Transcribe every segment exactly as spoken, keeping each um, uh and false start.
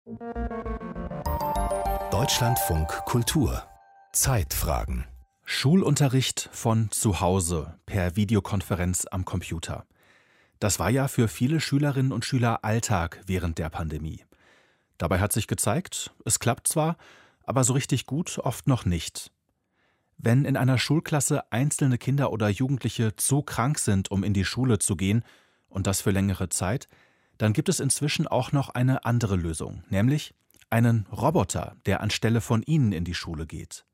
Deutschlandfunk Kultur Zeitfragen. Schulunterricht von zu Hause per Videokonferenz am Computer. Das war ja für viele Schülerinnen und Schüler Alltag während der Pandemie. Dabei hat sich gezeigt, es klappt zwar, aber so richtig gut oft noch nicht. Wenn in einer Schulklasse einzelne Kinder oder Jugendliche zu krank sind, um in die Schule zu gehen, und das für längere Zeit, dann gibt es inzwischen auch noch eine andere Lösung, nämlich einen Roboter, der anstelle von ihnen in die Schule geht.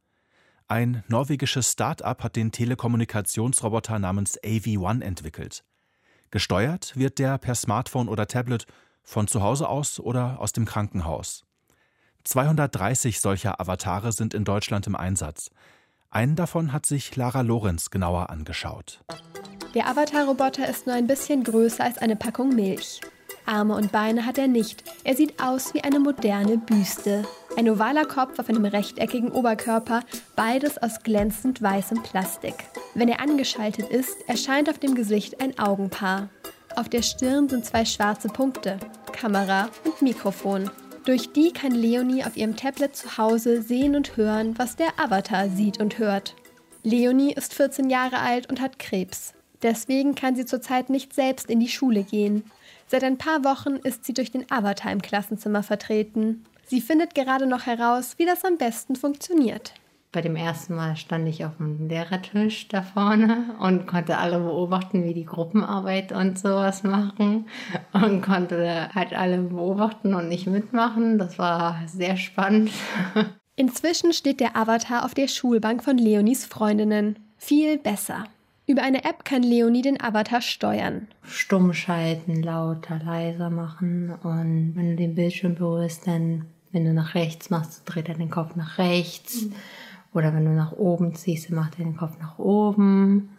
Ein norwegisches Start-up hat den Telekommunikationsroboter namens A V eins entwickelt. Gesteuert wird der per Smartphone oder Tablet von zu Hause aus oder aus dem Krankenhaus. zweihundertdreißig solcher Avatare sind in Deutschland im Einsatz. Einen davon hat sich Lara Lorenz genauer angeschaut. Der Avatar-Roboter ist nur ein bisschen größer als eine Packung Milch. Arme und Beine hat er nicht. Er sieht aus wie eine moderne Büste. Ein ovaler Kopf auf einem rechteckigen Oberkörper, beides aus glänzend weißem Plastik. Wenn er angeschaltet ist, erscheint auf dem Gesicht ein Augenpaar. Auf der Stirn sind zwei schwarze Punkte, Kamera und Mikrofon. Durch die kann Leonie auf ihrem Tablet zu Hause sehen und hören, was der Avatar sieht und hört. Leonie ist vierzehn Jahre alt und hat Krebs. Deswegen kann sie zurzeit nicht selbst in die Schule gehen. Seit ein paar Wochen ist sie durch den Avatar im Klassenzimmer vertreten. Sie findet gerade noch heraus, wie das am besten funktioniert. Bei dem ersten Mal stand ich auf dem Lehrertisch da vorne und konnte alle beobachten, wie die Gruppenarbeit und sowas machen. Und konnte halt alle beobachten und nicht mitmachen. Das war sehr spannend. Inzwischen steht der Avatar auf der Schulbank von Leonies Freundinnen. Viel besser. Über eine App kann Leonie den Avatar steuern. Stumm schalten, lauter, leiser machen. Und wenn du den Bildschirm berührst, dann, wenn du nach rechts machst, dreht er den Kopf nach rechts. Mhm. Oder wenn du nach oben ziehst, dann macht er den Kopf nach oben.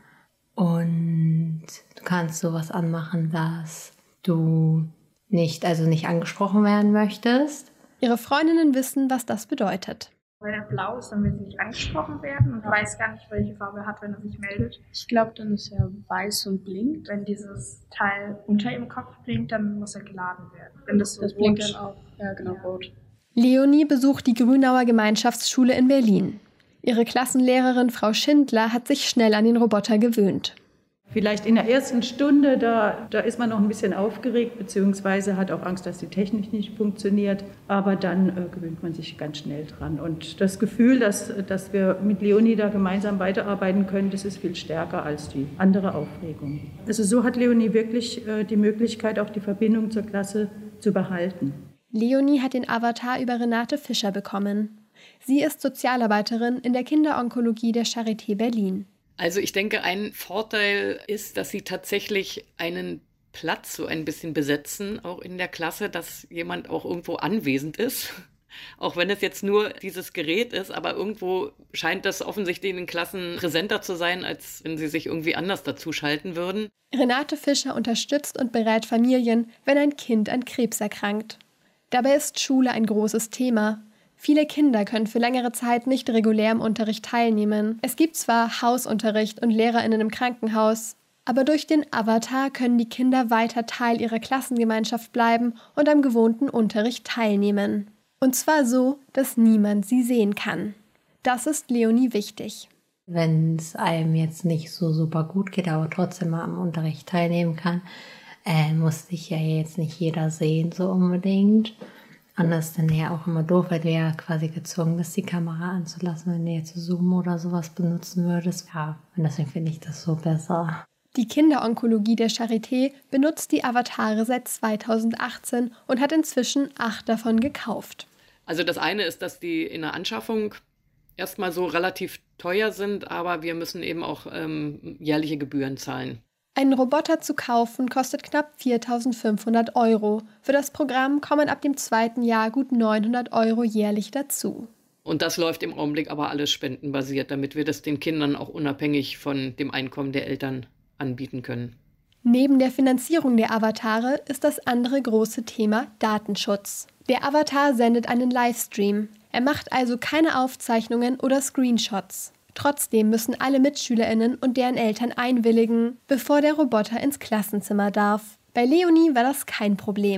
Und du kannst sowas anmachen, dass du nicht, also nicht angesprochen werden möchtest. Ihre Freundinnen wissen, was das bedeutet. Wenn er blau ist, dann will sie nicht angesprochen werden und weiß gar nicht, welche Farbe er hat, wenn er sich meldet. Ich glaube, dann ist er weiß und blinkt. Wenn dieses Teil unter ihrem Kopf blinkt, dann muss er geladen werden. Wenn das so das blinkt dann auch, ja genau, ja. Rot. Leonie besucht die Grünauer Gemeinschaftsschule in Berlin. Ihre Klassenlehrerin Frau Schindler hat sich schnell an den Roboter gewöhnt. Vielleicht in der ersten Stunde, da, da ist man noch ein bisschen aufgeregt, beziehungsweise hat auch Angst, dass die Technik nicht funktioniert. Aber dann äh, gewöhnt man sich ganz schnell dran. Und das Gefühl, dass, dass wir mit Leonie da gemeinsam weiterarbeiten können, das ist viel stärker als die andere Aufregung. Also so hat Leonie wirklich äh, die Möglichkeit, auch die Verbindung zur Klasse zu behalten. Leonie hat den Avatar über Renate Fischer bekommen. Sie ist Sozialarbeiterin in der Kinderonkologie der Charité Berlin. Also ich denke, ein Vorteil ist, dass sie tatsächlich einen Platz so ein bisschen besetzen, auch in der Klasse, dass jemand auch irgendwo anwesend ist. Auch wenn es jetzt nur dieses Gerät ist, aber irgendwo scheint das offensichtlich in den Klassen präsenter zu sein, als wenn sie sich irgendwie anders dazu schalten würden. Renate Fischer unterstützt und berät Familien, wenn ein Kind an Krebs erkrankt. Dabei ist Schule ein großes Thema. Viele Kinder können für längere Zeit nicht regulär im Unterricht teilnehmen. Es gibt zwar Hausunterricht und LehrerInnen im Krankenhaus, aber durch den Avatar können die Kinder weiter Teil ihrer Klassengemeinschaft bleiben und am gewohnten Unterricht teilnehmen. Und zwar so, dass niemand sie sehen kann. Das ist Leonie wichtig. Wenn es einem jetzt nicht so super gut geht, aber trotzdem mal am Unterricht teilnehmen kann, äh, muss dich ja jetzt nicht jeder sehen so unbedingt. Und das ist dann ja auch immer doof, weil du ja quasi gezwungen bist, die Kamera anzulassen, wenn du jetzt Zoom oder sowas benutzen würdest. Ja, und deswegen finde ich das so besser. Die Kinderonkologie der Charité benutzt die Avatare seit zweitausendachtzehn und hat inzwischen acht davon gekauft. Also das eine ist, dass die in der Anschaffung erstmal so relativ teuer sind, aber wir müssen eben auch ähm, jährliche Gebühren zahlen. Einen Roboter zu kaufen kostet knapp viertausendfünfhundert Euro. Für das Programm kommen ab dem zweiten Jahr gut neunhundert Euro jährlich dazu. Und das läuft im Augenblick aber alles spendenbasiert, damit wir das den Kindern auch unabhängig von dem Einkommen der Eltern anbieten können. Neben der Finanzierung der Avatare ist das andere große Thema Datenschutz. Der Avatar sendet einen Livestream. Er macht also keine Aufzeichnungen oder Screenshots. Trotzdem müssen alle MitschülerInnen und deren Eltern einwilligen, bevor der Roboter ins Klassenzimmer darf. Bei Leonie war das kein Problem.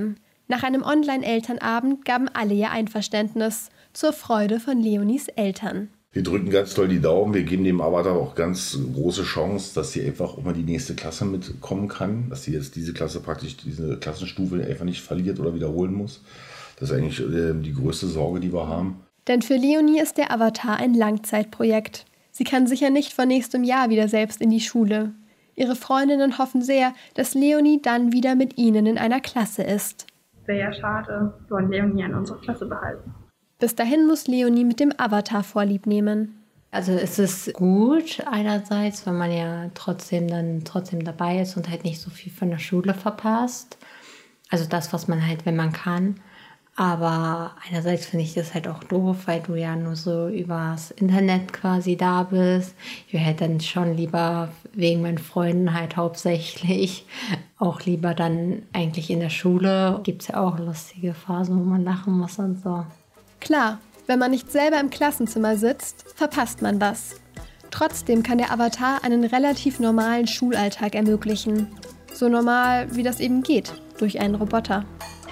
Nach einem Online-Elternabend gaben alle ihr Einverständnis, zur Freude von Leonies Eltern. Wir drücken ganz doll die Daumen, wir geben dem Avatar auch ganz große Chance, dass sie einfach auch mal die nächste Klasse mitkommen kann, dass sie jetzt diese Klasse praktisch, diese Klassenstufe einfach nicht verliert oder wiederholen muss. Das ist eigentlich äh, die größte Sorge, die wir haben. Denn für Leonie ist der Avatar ein Langzeitprojekt. Sie kann sicher nicht vor nächstem Jahr wieder selbst in die Schule. Ihre Freundinnen hoffen sehr, dass Leonie dann wieder mit ihnen in einer Klasse ist. Wäre ja schade, wir wollen Leonie in unserer Klasse behalten. Bis dahin muss Leonie mit dem Avatar Vorlieb nehmen. Also es ist gut einerseits, weil man ja trotzdem dann trotzdem dabei ist und halt nicht so viel von der Schule verpasst. Also das, was man halt, wenn man kann. Aber einerseits finde ich das halt auch doof, weil du ja nur so übers Internet quasi da bist. Ich wäre halt dann schon lieber wegen meinen Freunden halt hauptsächlich auch lieber dann eigentlich in der Schule. Gibt es ja auch lustige Phasen, wo man lachen muss und so. Klar, wenn man nicht selber im Klassenzimmer sitzt, verpasst man was. Trotzdem kann der Avatar einen relativ normalen Schulalltag ermöglichen. So normal, wie das eben geht, durch einen Roboter.